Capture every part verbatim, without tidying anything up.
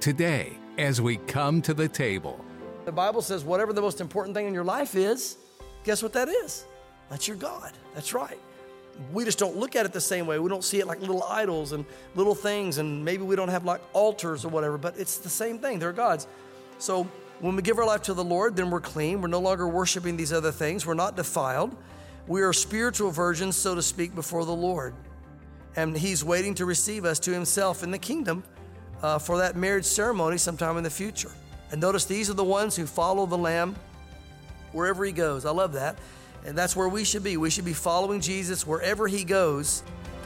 today as we come to the table. The Bible says whatever the most important thing in your life is, guess what that is? That's your God. That's right. We just don't look at it the same way. We don't see it like little idols and little things, and maybe we don't have like altars or whatever, but it's the same thing. They're gods. So when we give our life to the Lord, then we're clean. We're no longer worshiping these other things. We're not defiled. We are spiritual virgins, so to speak, before the Lord. And He's waiting to receive us to Himself in the kingdom uh, for that marriage ceremony sometime in the future. And notice these are the ones who follow the Lamb wherever He goes. I love that. And that's where we should be. We should be following Jesus wherever He goes.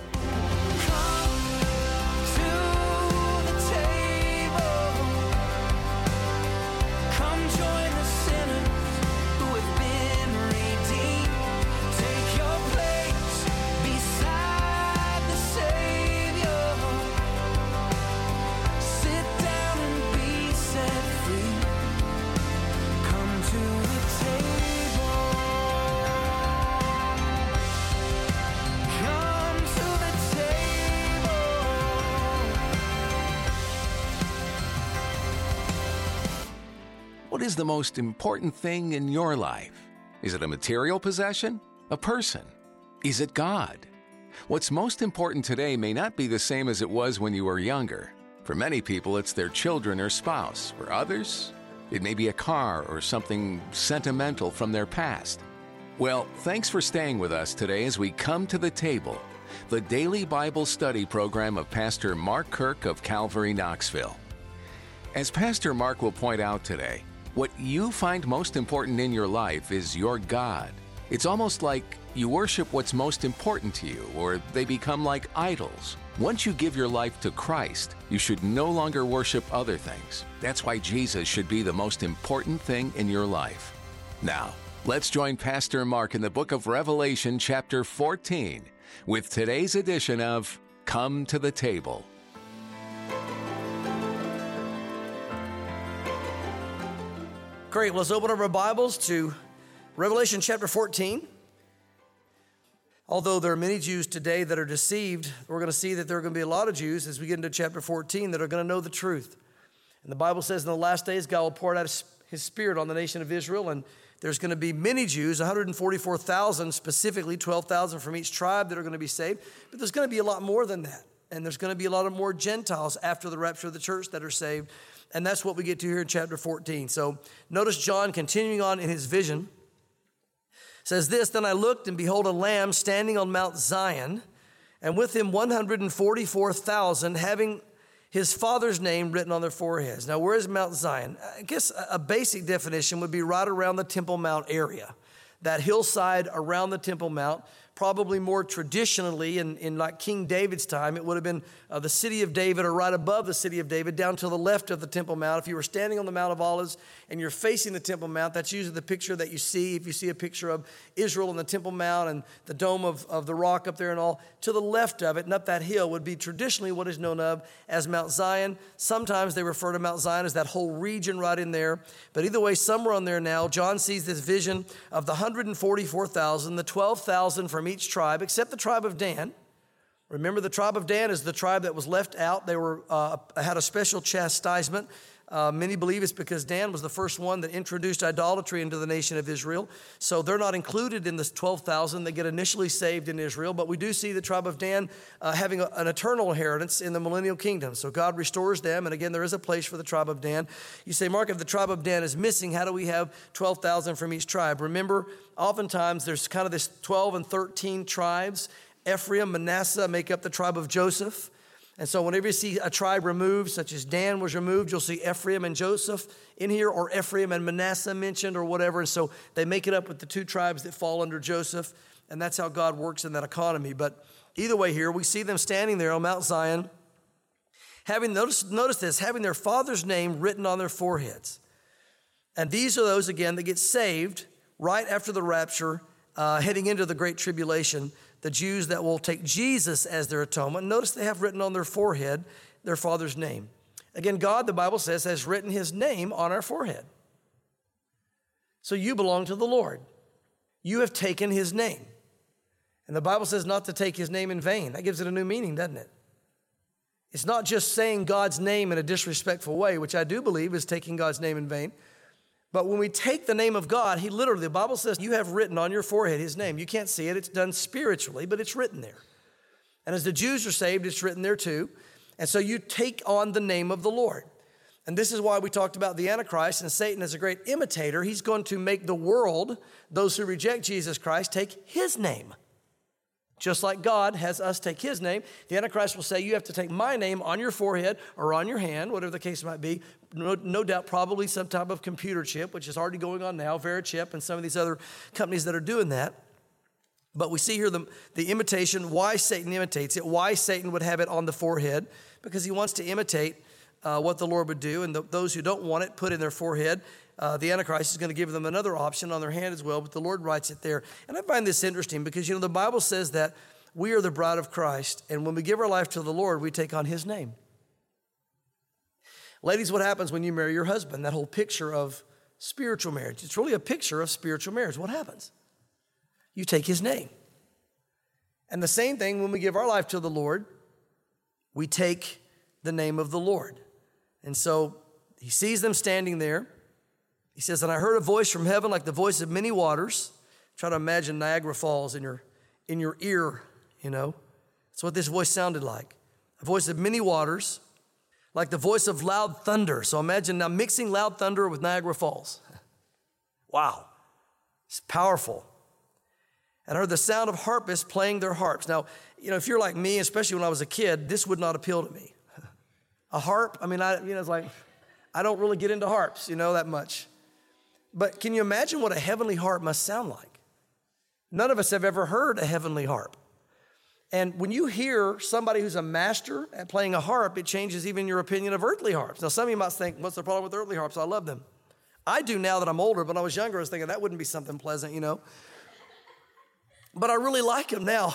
What is the most important thing in your life? Is it a material possession? A person? Is it God? What's most important today may not be the same as it was when you were younger. For many people, it's their children or spouse. For others, it may be a car or something sentimental from their past. Well, thanks for staying with us today as we come to the table, the daily Bible study program of Pastor Mark Kirk of Calvary, Knoxville. As Pastor Mark will point out today, what you find most important in your life is your God. It's almost like you worship what's most important to you, or they become like idols. Once you give your life to Christ, you should no longer worship other things. That's why Jesus should be the most important thing in your life. Now, let's join Pastor Mark in the book of Revelation, chapter fourteen, with today's edition of Come to the Table. Great. Let's open up our Bibles to Revelation chapter fourteen. Although there are many Jews today that are deceived, we're going to see that there are going to be a lot of Jews as we get into chapter fourteen that are going to know the truth. And the Bible says in the last days, God will pour out His Spirit on the nation of Israel, and there's going to be many Jews, one hundred forty-four thousand specifically, twelve thousand from each tribe that are going to be saved. But there's going to be a lot more than that. And there's going to be a lot of more Gentiles after the rapture of the church that are saved. And that's what we get to here in chapter fourteen. So notice John continuing on in his vision. Says this, "Then I looked, and behold, a lamb standing on Mount Zion, and with him one hundred forty-four thousand, having his father's name written on their foreheads." Now, where is Mount Zion? I guess a basic definition would be right around the Temple Mount area. That hillside around the Temple Mount, probably more traditionally in, in like King David's time, it would have been uh, the city of David or right above the city of David down to the left of the Temple Mount. If you were standing on the Mount of Olives and you're facing the Temple Mount, that's usually the picture that you see. If you see a picture of Israel and the Temple Mount and the dome of, of the rock up there and all, to the left of it and up that hill would be traditionally what is known of as Mount Zion. Sometimes they refer to Mount Zion as that whole region right in there. But either way, somewhere on there now, John sees this vision of the one hundred forty-four thousand, the twelve thousand from each tribe, except the tribe of Dan. Remember, the tribe of Dan is the tribe that was left out. They were uh, had a special chastisement. Uh, many believe it's because Dan was the first one that introduced idolatry into the nation of Israel. So they're not included in this twelve thousand that get initially saved in Israel. But we do see the tribe of Dan uh, having a, an eternal inheritance in the millennial kingdom. So God restores them. And again, there is a place for the tribe of Dan. You say, Mark, if the tribe of Dan is missing, how do we have twelve thousand from each tribe? Remember, oftentimes there's kind of this twelve and thirteen tribes. Ephraim, Manasseh make up the tribe of Joseph. And so whenever you see a tribe removed, such as Dan was removed, you'll see Ephraim and Joseph in here, or Ephraim and Manasseh mentioned, or whatever. And so they make it up with the two tribes that fall under Joseph. And that's how God works in that economy. But either way here, we see them standing there on Mount Zion, having, notice, notice this, having their father's name written on their foreheads. And these are those, again, that get saved right after the rapture, uh, heading into the Great Tribulation. The Jews that will take Jesus as their atonement. Notice they have written on their forehead their father's name. Again, God, the Bible says, has written His name on our forehead. So you belong to the Lord. You have taken His name. And the Bible says not to take His name in vain. That gives it a new meaning, doesn't it? It's not just saying God's name in a disrespectful way, which I do believe is taking God's name in vain. But when we take the name of God, he literally, the Bible says, you have written on your forehead his name. You can't see it. It's done spiritually, but it's written there. And as the Jews are saved, it's written there too. And so you take on the name of the Lord. And this is why we talked about the Antichrist, and Satan is a great imitator. He's going to make the world, those who reject Jesus Christ, take his name. Just like God has us take his name, the Antichrist will say, you have to take my name on your forehead or on your hand, whatever the case might be. No, no doubt, probably some type of computer chip, which is already going on now, Verichip and some of these other companies that are doing that. But we see here the, the imitation, why Satan imitates it, why Satan would have it on the forehead, because he wants to imitate uh, what the Lord would do. And the, those who don't want it, put in their forehead. Uh, the Antichrist is going to give them another option on their hand as well, but the Lord writes it there. And I find this interesting because, you know, the Bible says that we are the bride of Christ, and when we give our life to the Lord, we take on his name. Ladies, what happens when you marry your husband? That whole picture of spiritual marriage. It's really a picture of spiritual marriage. What happens? You take his name. And the same thing when we give our life to the Lord, we take the name of the Lord. And so he sees them standing there. He says, and I heard a voice from heaven like the voice of many waters. Try to imagine Niagara Falls in your, in your ear, you know. That's what this voice sounded like. A voice of many waters, like the voice of loud thunder. So imagine now mixing loud thunder with Niagara Falls. Wow, it's powerful. And I heard the sound of harpists playing their harps. Now, you know, if you're like me, especially when I was a kid, this would not appeal to me. A harp, I mean, I, you know, it's like, I don't really get into harps, you know, that much. But can you imagine what a heavenly harp must sound like? None of us have ever heard a heavenly harp. And when you hear somebody who's a master at playing a harp, it changes even your opinion of earthly harps. Now, some of you might think, what's the problem with earthly harps? I love them. I do now that I'm older, but when I was younger, I was thinking that wouldn't be something pleasant, you know. But I really like them now.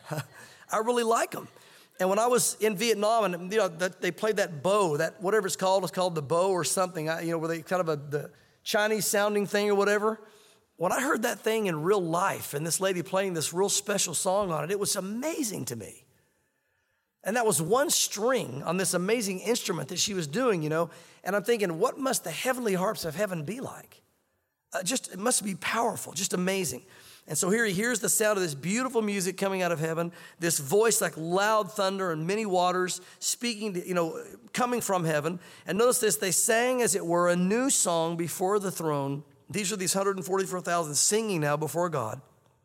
I really like them. And when I was in Vietnam, and you know, that they played that bow, that whatever it's called, it's called the bow or something, I, you know, where they kind of a the Chinese sounding thing or whatever. When I heard that thing in real life and this lady playing this real special song on it, it was amazing to me. And that was one string on this amazing instrument that she was doing, you know. And I'm thinking, what must the heavenly harps of heaven be like? Uh, just, it must be powerful, just amazing. And so here he hears the sound of this beautiful music coming out of heaven, this voice like loud thunder and many waters speaking, to, you know, coming from heaven. And notice this, they sang as it were a new song before the throne. These are these one hundred forty-four thousand singing now before God,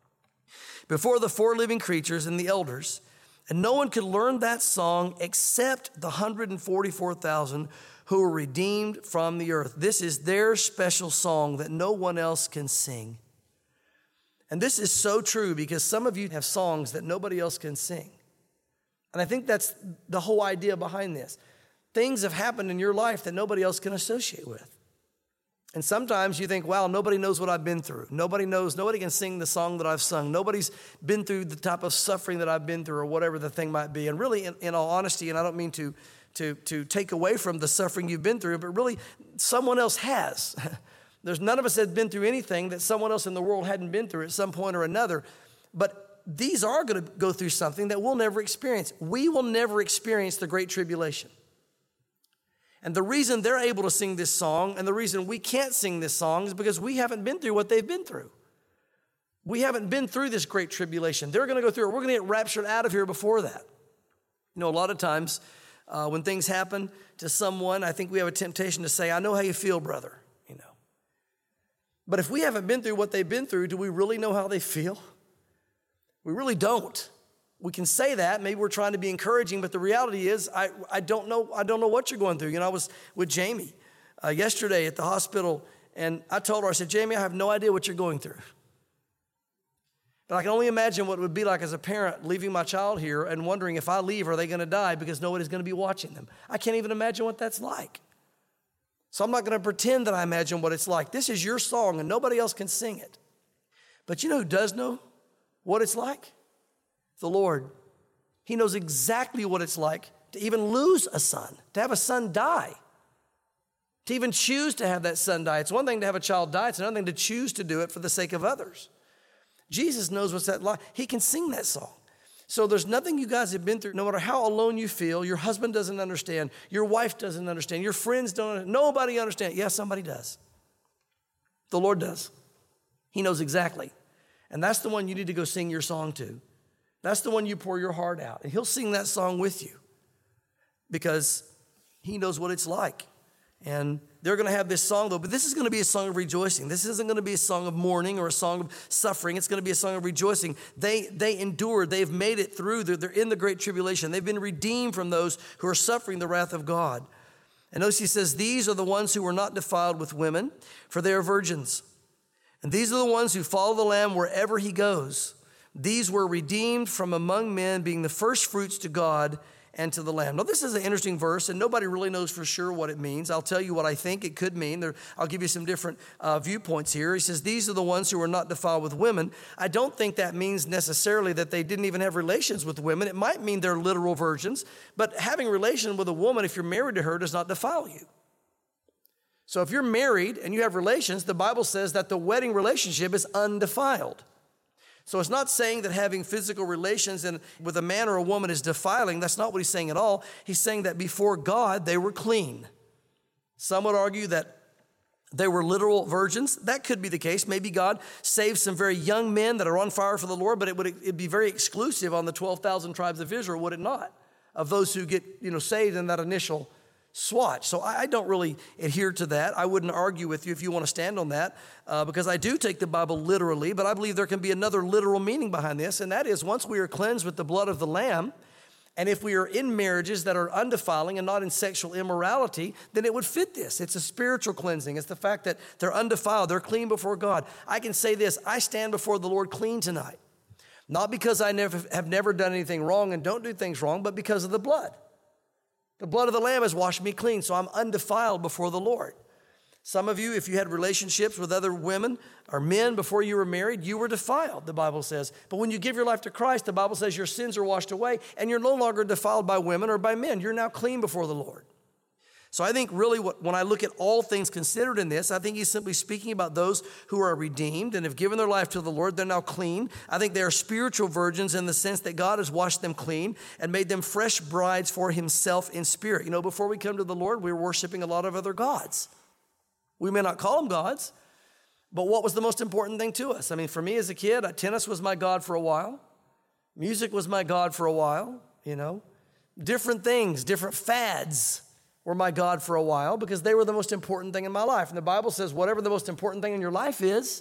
before the four living creatures and the elders. And no one could learn that song except the one hundred forty-four thousand who were redeemed from the earth. This is their special song that no one else can sing. And this is so true because some of you have songs that nobody else can sing. And I think that's the whole idea behind this. Things have happened in your life that nobody else can associate with. And sometimes you think, wow, nobody knows what I've been through. Nobody knows, nobody can sing the song that I've sung. Nobody's been through the type of suffering that I've been through or whatever the thing might be. And really, in, in all honesty, and I don't mean to, to, to take away from the suffering you've been through, but really someone else has. There's none of us that have been through anything that someone else in the world hadn't been through at some point or another. But these are going to go through something that we'll never experience. We will never experience the Great Tribulation. And the reason they're able to sing this song and the reason we can't sing this song is because we haven't been through what they've been through. We haven't been through this Great Tribulation. They're going to go through it. We're going to get raptured out of here before that. You know, a lot of times uh, when things happen to someone, I think we have a temptation to say, I know how you feel, brother. But if we haven't been through what they've been through, do we really know how they feel? We really don't. We can say that. Maybe we're trying to be encouraging, but the reality is I, I don't know I don't know what you're going through. You know, I was with Jamie uh, yesterday at the hospital, and I told her, I said, Jamie, I have no idea what you're going through. But I can only imagine what it would be like as a parent leaving my child here and wondering if I leave, are they going to die because nobody's going to be watching them? I can't even imagine what that's like. So I'm not going to pretend that I imagine what it's like. This is your song and nobody else can sing it. But you know who does know what it's like? The Lord. He knows exactly what it's like to even lose a son, to have a son die, to even choose to have that son die. It's one thing to have a child die. It's another thing to choose to do it for the sake of others. Jesus knows what's that like. He can sing that song. So there's nothing you guys have been through, no matter how alone you feel, your husband doesn't understand, your wife doesn't understand, your friends don't, nobody understands. Yeah, somebody does. The Lord does. He knows exactly. And that's the one you need to go sing your song to. That's the one you pour your heart out. And he'll sing that song with you because he knows what it's like. And they're going to have this song, though, but this is going to be a song of rejoicing. This isn't going to be a song of mourning or a song of suffering. It's going to be a song of rejoicing. They they endured. They've made it through. They're, they're in the great tribulation. They've been redeemed from those who are suffering the wrath of God. And notice he says, these are the ones who were not defiled with women, for they are virgins. And these are the ones who follow the Lamb wherever he goes. These were redeemed from among men, being the first fruits to God and to the Lamb. Now, this is an interesting verse, and nobody really knows for sure what it means. I'll tell you what I think it could mean. There, I'll give you some different uh, viewpoints here. He says, these are the ones who are not defiled with women. I don't think that means necessarily that they didn't even have relations with women. It might mean they're literal virgins, but having relation with a woman, if you're married to her, does not defile you. So if you're married and you have relations, the Bible says that the wedding relationship is undefiled. So it's not saying that having physical relations and with a man or a woman is defiling. That's not what he's saying at all. He's saying that before God, they were clean. Some would argue that they were literal virgins. That could be the case. Maybe God saved some very young men that are on fire for the Lord, but it would it'd be very exclusive on the twelve thousand tribes of Israel, would it not? Of those who get, you know, saved in that initial swatch. So I don't really adhere to that. I wouldn't argue with you if you want to stand on that uh, because I do take the Bible literally, but I believe there can be another literal meaning behind this, and that is once we are cleansed with the blood of the Lamb, and if we are in marriages that are undefiling and not in sexual immorality, then it would fit this. It's a spiritual cleansing. It's the fact that they're undefiled. They're clean before God. I can say this, I stand before the Lord clean tonight, not because I never have never done anything wrong and don't do things wrong, but because of the blood. The blood of the Lamb has washed me clean, so I'm undefiled before the Lord. Some of you, if you had relationships with other women or men before you were married, you were defiled, the Bible says. But when you give your life to Christ, the Bible says your sins are washed away, and you're no longer defiled by women or by men. You're now clean before the Lord. So I think really what, when I look at all things considered in this, I think he's simply speaking about those who are redeemed and have given their life to the Lord. They're now clean. I think they are spiritual virgins in the sense that God has washed them clean and made them fresh brides for himself in spirit. You know, before we come to the Lord, we were worshiping a lot of other gods. We may not call them gods, but what was the most important thing to us? I mean, for me as a kid, tennis was my God for a while. Music was my God for a while, you know. Different things, different fads were my God for a while because they were the most important thing in my life. And the Bible says whatever the most important thing in your life is,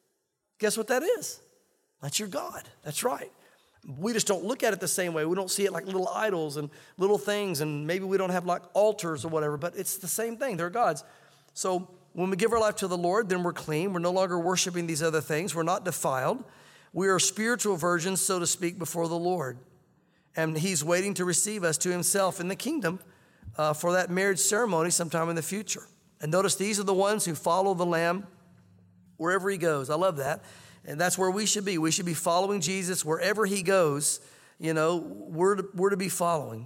guess what that is? That's your God. That's right. We just don't look at it the same way. We don't see it like little idols and little things, and maybe we don't have like altars or whatever, but it's the same thing. They're gods. So when we give our life to the Lord, then we're clean. We're no longer worshiping these other things. We're not defiled. We are spiritual virgins, so to speak, before the Lord. And he's waiting to receive us to himself in the kingdom Uh, for that marriage ceremony sometime in the future. And notice these are the ones who follow the Lamb wherever he goes. I love that. And that's where we should be. We should be following Jesus wherever he goes. You know, we're to, we're to be following.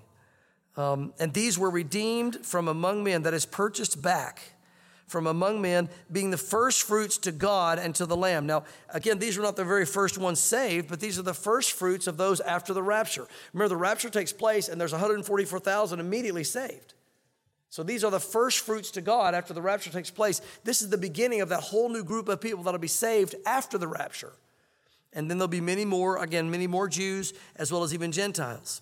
Um, and these were redeemed from among men, that is purchased back from among men, being the first fruits to God and to the Lamb. Now, again, these were not the very first ones saved, but these are the first fruits of those after the rapture. Remember, the rapture takes place, and there's one hundred forty-four thousand immediately saved. So these are the first fruits to God after the rapture takes place. This is the beginning of that whole new group of people that will be saved after the rapture. And then there'll be many more, again, many more Jews, as well as even Gentiles.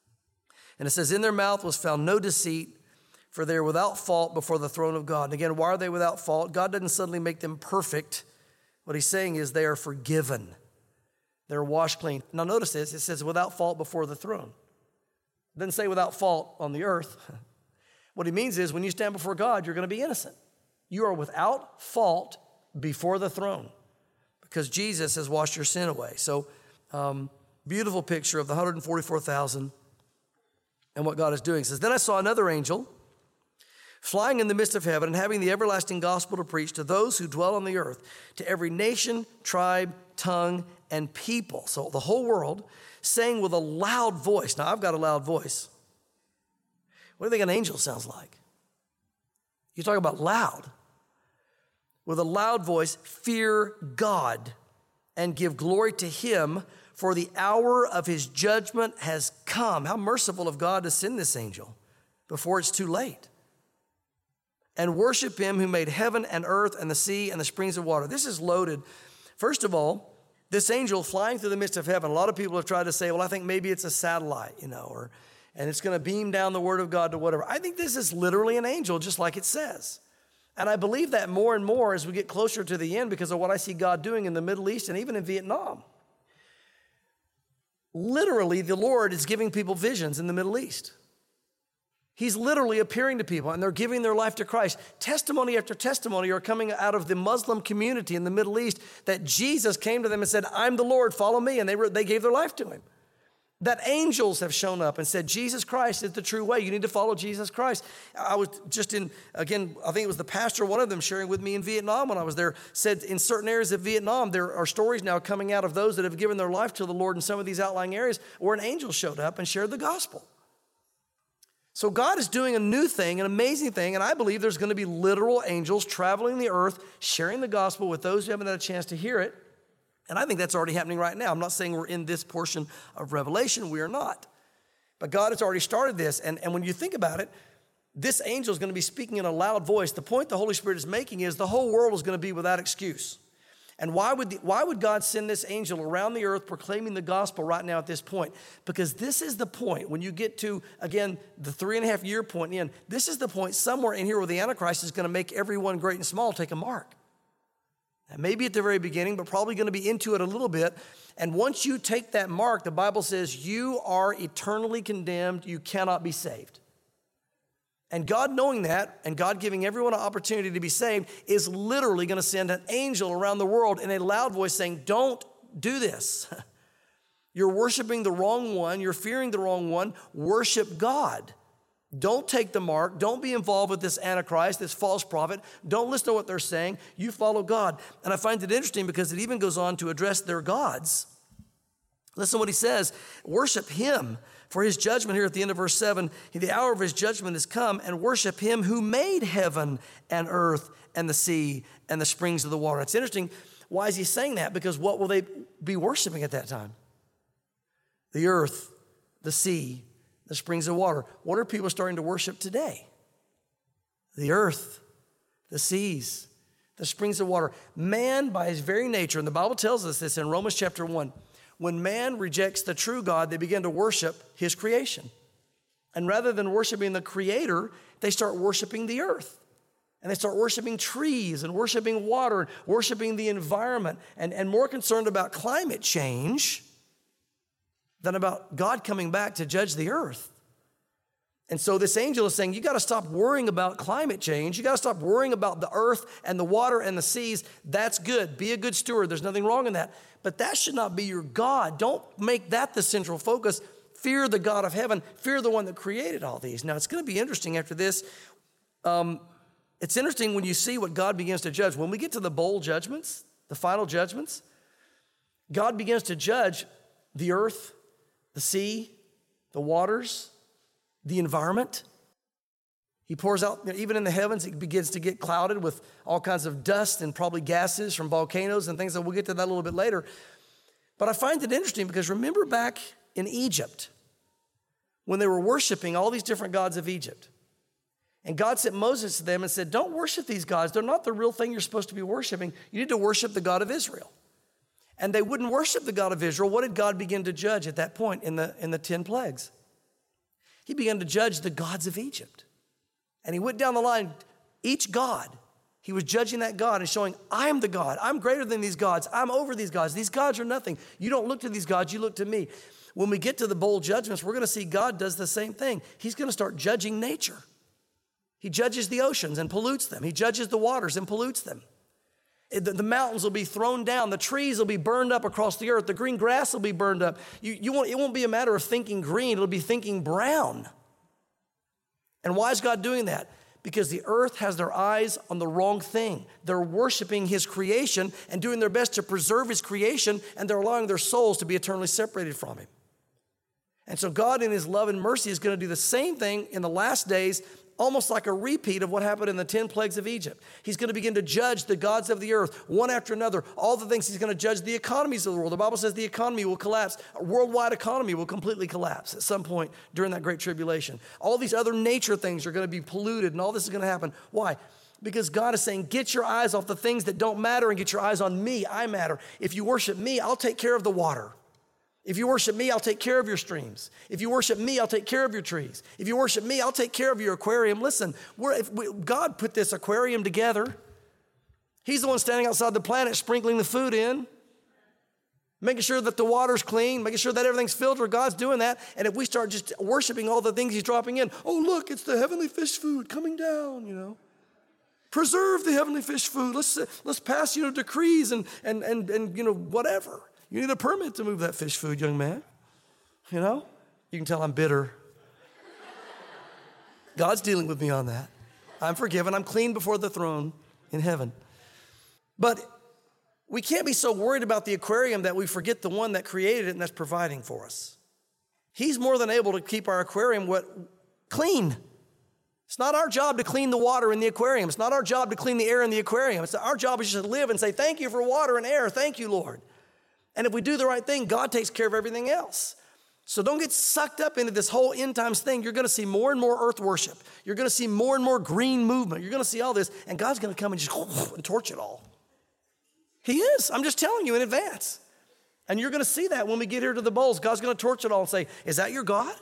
And it says, in their mouth was found no deceit, for they are without fault before the throne of God. And again, why are they without fault? God doesn't suddenly make them perfect. What he's saying is they are forgiven. They're washed clean. Now notice this, it says without fault before the throne. It doesn't say without fault on the earth. What he means is when you stand before God, you're going to be innocent. You are without fault before the throne because Jesus has washed your sin away. So um, beautiful picture of the one hundred forty-four thousand and what God is doing. It says, then I saw another angel flying in the midst of heaven and having the everlasting gospel to preach to those who dwell on the earth, to every nation, tribe, tongue, and people. So the whole world, saying with a loud voice. Now, I've got a loud voice. What do you think an angel sounds like? You talk about loud. With a loud voice, fear God and give glory to him, for the hour of his judgment has come. How merciful of God to send this angel before it's too late. And worship him who made heaven and earth and the sea and the springs of water. This is loaded. First of all, this angel flying through the midst of heaven, a lot of people have tried to say, well, I think maybe it's a satellite, you know, or and it's going to beam down the word of God to whatever. I think this is literally an angel, just like it says. And I believe that more and more as we get closer to the end because of what I see God doing in the Middle East and even in Vietnam. Literally, the Lord is giving people visions in the Middle East. He's literally appearing to people, and they're giving their life to Christ. Testimony after testimony are coming out of the Muslim community in the Middle East that Jesus came to them and said, I'm the Lord, follow me, and they, were, they gave their life to him. That angels have shown up and said, Jesus Christ is the true way. You need to follow Jesus Christ. I was just in, again, I think it was the pastor, one of them sharing with me in Vietnam when I was there, said in certain areas of Vietnam, there are stories now coming out of those that have given their life to the Lord in some of these outlying areas where an angel showed up and shared the gospel. So God is doing a new thing, an amazing thing, and I believe there's going to be literal angels traveling the earth, sharing the gospel with those who haven't had a chance to hear it. And I think that's already happening right now. I'm not saying we're in this portion of Revelation. We are not. But God has already started this. And, and when you think about it, this angel is going to be speaking in a loud voice. The point the Holy Spirit is making is the whole world is going to be without excuse. And why would, the, why would God send this angel around the earth proclaiming the gospel right now at this point? Because this is the point when you get to, again, the three and a half year point in, this is the point somewhere in here where the Antichrist is going to make everyone great and small take a mark. And maybe at the very beginning, but probably going to be into it a little bit. And once you take that mark, the Bible says you are eternally condemned. You cannot be saved. And God knowing that, and God giving everyone an opportunity to be saved, is literally going to send an angel around the world in a loud voice saying, don't do this. You're worshiping the wrong one. You're fearing the wrong one. Worship God. Don't take the mark. Don't be involved with this Antichrist, this false prophet. Don't listen to what they're saying. You follow God. And I find it interesting because it even goes on to address their gods. Listen to what he says. Worship him for his judgment here at the end of verse seven. The hour of his judgment has come, and worship him who made heaven and earth and the sea and the springs of the water. It's interesting. Why is he saying that? Because what will they be worshiping at that time? The earth, the sea, the springs of water. What are people starting to worship today? The earth, the seas, the springs of water. Man, by his very nature, and the Bible tells us this in Romans chapter one, when man rejects the true God, they begin to worship his creation. And rather than worshiping the Creator, they start worshiping the earth. And they start worshiping trees and worshiping water and worshiping the environment and, and more concerned about climate change than about God coming back to judge the earth. And so this angel is saying, you got to stop worrying about climate change. You got to stop worrying about the earth and the water and the seas. That's good. Be a good steward. There's nothing wrong in that. But that should not be your God. Don't make that the central focus. Fear the God of heaven. Fear the one that created all these. Now, it's going to be interesting after this. Um, it's interesting when you see what God begins to judge. When we get to the bowl judgments, the final judgments, God begins to judge the earth, the sea, the waters, the environment. He pours out, even in the heavens, it begins to get clouded with all kinds of dust and probably gases from volcanoes and things, and we'll get to that a little bit later. But I find it interesting because remember back in Egypt, when they were worshiping all these different gods of Egypt, and God sent Moses to them and said, don't worship these gods. They're not the real thing you're supposed to be worshiping. You need to worship the God of Israel. And they wouldn't worship the God of Israel. What did God begin to judge at that point in the, in the ten plagues? He began to judge the gods of Egypt. And he went down the line, each god, he was judging that God and showing, I'm the God. I'm greater than these gods. I'm over these gods. These gods are nothing. You don't look to these gods, you look to me. When we get to the bowl judgments, we're going to see God does the same thing. He's going to start judging nature. He judges the oceans and pollutes them. He judges the waters and pollutes them. The mountains will be thrown down. The trees will be burned up across the earth. The green grass will be burned up. You, you won't, it won't be a matter of thinking green. It'll be thinking brown. And why is God doing that? Because the earth has their eyes on the wrong thing. They're worshiping his creation and doing their best to preserve his creation, and they're allowing their souls to be eternally separated from him. And so God in his love and mercy is going to do the same thing in the last days almost like a repeat of what happened in the ten plagues of Egypt. He's going to begin to judge the gods of the earth one after another. All the things he's going to judge the economies of the world. The Bible says the economy will collapse. A worldwide economy will completely collapse at some point during that great tribulation. All these other nature things are going to be polluted, and all this is going to happen. Why? Because God is saying, get your eyes off the things that don't matter and get your eyes on me. I matter. If you worship me, I'll take care of the water. If you worship me, I'll take care of your streams. If you worship me, I'll take care of your trees. If you worship me, I'll take care of your aquarium. Listen, we're, if we, God put this aquarium together. He's the one standing outside the planet sprinkling the food in, making sure that the water's clean, making sure that everything's filtered. God's doing that. And if we start just worshiping all the things he's dropping in, oh, look, it's the heavenly fish food coming down, you know. Preserve the heavenly fish food. Let's, let's pass, you know, decrees and, and, and, and, you know, whatever. You need a permit to move that fish food, young man. You know? You can tell I'm bitter. God's dealing with me on that. I'm forgiven. I'm clean before the throne in heaven. But we can't be so worried about the aquarium that we forget the one that created it and that's providing for us. He's more than able to keep our aquarium what, clean. It's not our job to clean the water in the aquarium. It's not our job to clean the air in the aquarium. It's our job is just to live and say, thank you for water and air. Thank you, Lord. And if we do the right thing, God takes care of everything else. So don't get sucked up into this whole end times thing. You're going to see more and more earth worship. You're going to see more and more green movement. You're going to see all this, and God's going to come and just and torch it all. He is. I'm just telling you in advance. And you're going to see that when we get here to the bowls. God's going to torch it all and say, is that your God?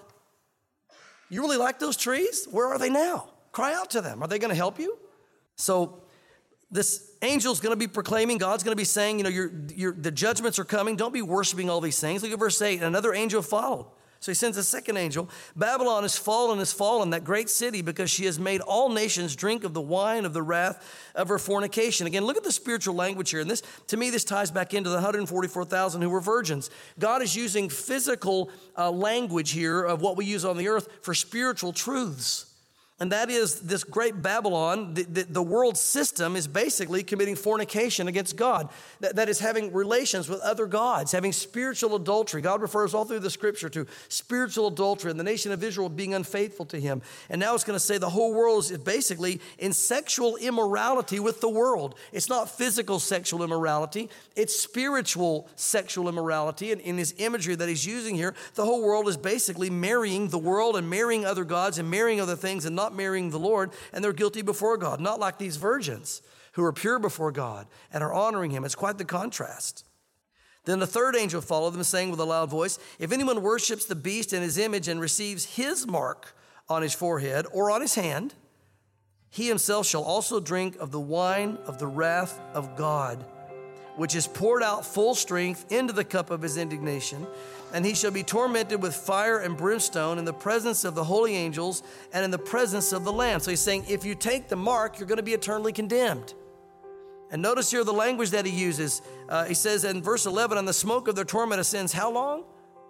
You really like those trees? Where are they now? Cry out to them. Are they going to help you? So this angel's going to be proclaiming, God's going to be saying, you know, your, your, the judgments are coming. Don't be worshiping all these things. Look at verse eight. Another angel followed. So he sends a second angel. Babylon is fallen, is fallen, that great city, because she has made all nations drink of the wine of the wrath of her fornication. Again, look at the spiritual language here. And this, to me, this ties back into the one hundred forty-four thousand who were virgins. God is using physical uh, language here of what we use on the earth for spiritual truths. And that is this great Babylon, the, the, the world system is basically committing fornication against God. That, that is having relations with other gods, having spiritual adultery. God refers all through the scripture to spiritual adultery and the nation of Israel being unfaithful to him. And now it's going to say the whole world is basically in sexual immorality with the world. It's not physical sexual immorality. It's spiritual sexual immorality. And in his imagery that he's using here, the whole world is basically marrying the world and marrying other gods and marrying other things and not marrying the Lord, and they're guilty before God, not like these virgins who are pure before God and are honoring him. It's quite the contrast. Then the third angel followed them, saying with a loud voice, if anyone worships the beast in his image and receives his mark on his forehead or on his hand, he himself shall also drink of the wine of the wrath of God, which is poured out full strength into the cup of his indignation. And he shall be tormented with fire and brimstone in the presence of the holy angels and in the presence of the Lamb. So he's saying, if you take the mark, you're going to be eternally condemned. And notice here the language that he uses. Uh, he says in verse eleven, and the smoke of their torment ascends how long?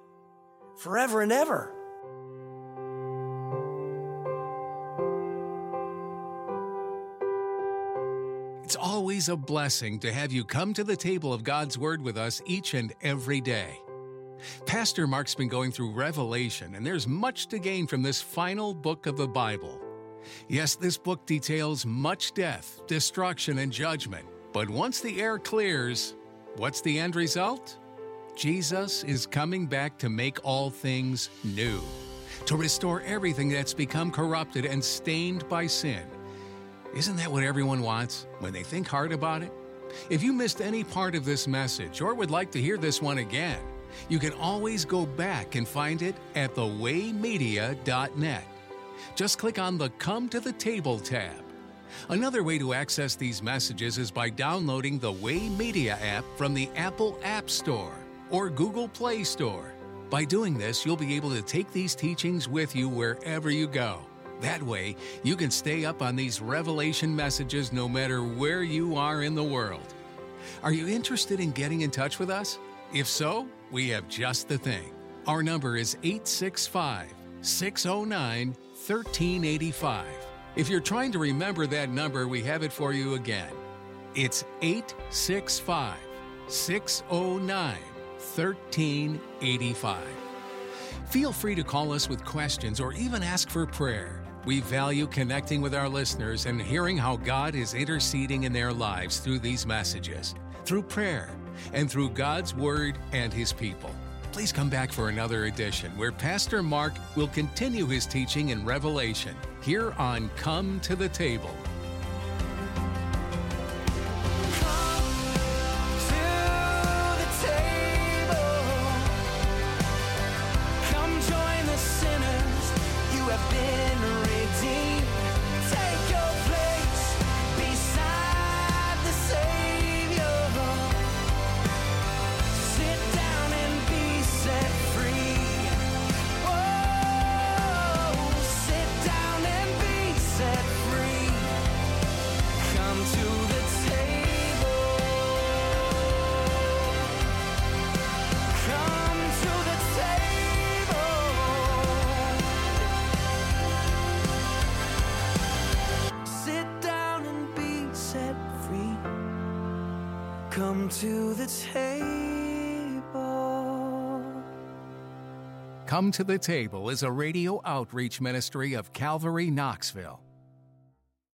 Forever and ever. It's always a blessing to have you come to the table of God's Word with us each and every day. Pastor Mark's been going through Revelation, and there's much to gain from this final book of the Bible. Yes, this book details much death, destruction, and judgment. But once the air clears, what's the end result? Jesus is coming back to make all things new, to restore everything that's become corrupted and stained by sin. Isn't that what everyone wants when they think hard about it? If you missed any part of this message or would like to hear this one again, you can always go back and find it at the way media dot net. Just click on the Come to the Table tab. Another way to access these messages is by downloading the Way Media app from the Apple App Store or Google Play Store. By doing this, you'll be able to take these teachings with you wherever you go. That way, you can stay up on these Revelation messages no matter where you are in the world. Are you interested in getting in touch with us? If so, we have just the thing. Our number is eight six five, six oh nine, one three eight five. If you're trying to remember that number, we have it for you again. It's eight six five, six oh nine, one three eight five. Feel free to call us with questions or even ask for prayer. We value connecting with our listeners and hearing how God is interceding in their lives through these messages, through prayer, and through God's Word and His people. Please come back for another edition where Pastor Mark will continue his teaching in Revelation here on Come to the Table. Come to the table. Come to the Table is a radio outreach ministry of Calvary Knoxville.